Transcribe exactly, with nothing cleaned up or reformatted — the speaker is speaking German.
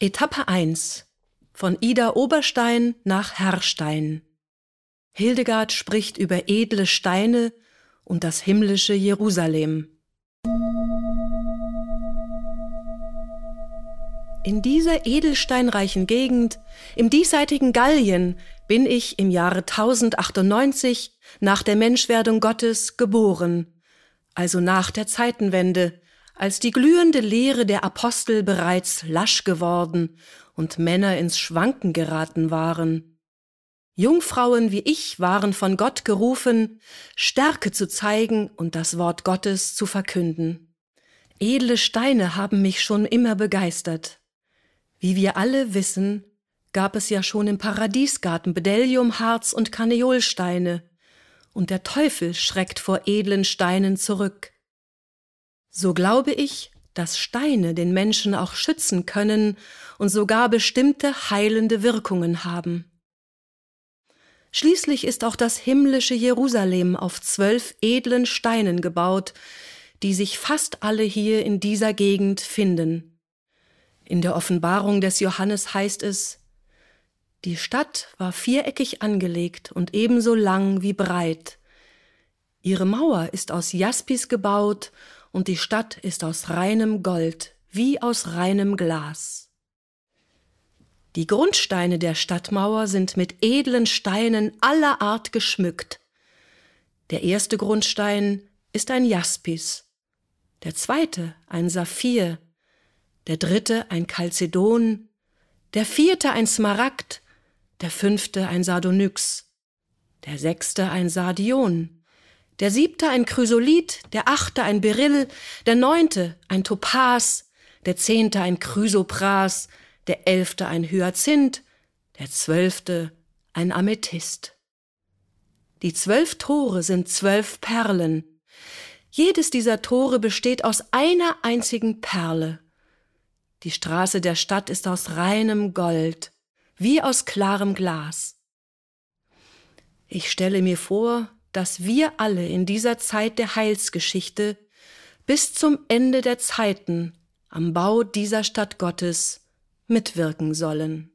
Etappe eins. Von Ida Oberstein nach Herrstein. Hildegard spricht über edle Steine und das himmlische Jerusalem. In dieser edelsteinreichen Gegend, im diesseitigen Gallien, bin ich im Jahre tausendachtunddneunzig nach der Menschwerdung Gottes geboren, also nach der Zeitenwende, als die glühende Lehre der Apostel bereits lasch geworden und Männer ins Schwanken geraten waren. Jungfrauen wie ich waren von Gott gerufen, Stärke zu zeigen und das Wort Gottes zu verkünden. Edle Steine haben mich schon immer begeistert. Wie wir alle wissen, gab es ja schon im Paradiesgarten Bdelliumharz und Karneolsteine, und der Teufel schreckt vor edlen Steinen zurück. So glaube ich, dass Steine den Menschen auch schützen können und sogar bestimmte heilende Wirkungen haben. Schließlich ist auch das himmlische Jerusalem auf zwölf edlen Steinen gebaut, die sich fast alle hier in dieser Gegend finden. In der Offenbarung des Johannes heißt es: Die Stadt war viereckig angelegt und ebenso lang wie breit. Ihre Mauer ist aus Jaspis gebaut und die Stadt ist aus reinem Gold, wie aus reinem Glas. Die Grundsteine der Stadtmauer sind mit edlen Steinen aller Art geschmückt. Der erste Grundstein ist ein Jaspis, der zweite ein Saphir, der dritte ein Chalcedon, der vierte ein Smaragd, der fünfte ein Sardonyx, der sechste ein Sardion, der siebte ein Chrysolith, der achte ein Beryll, der neunte ein Topas, der zehnte ein Chrysopras, der elfte ein Hyazinth, der zwölfte ein Amethyst. Die zwölf Tore sind zwölf Perlen. Jedes dieser Tore besteht aus einer einzigen Perle. Die Straße der Stadt ist aus reinem Gold, wie aus klarem Glas. Ich stelle mir vor, dass wir alle in dieser Zeit der Heilsgeschichte bis zum Ende der Zeiten am Bau dieser Stadt Gottes mitwirken sollen.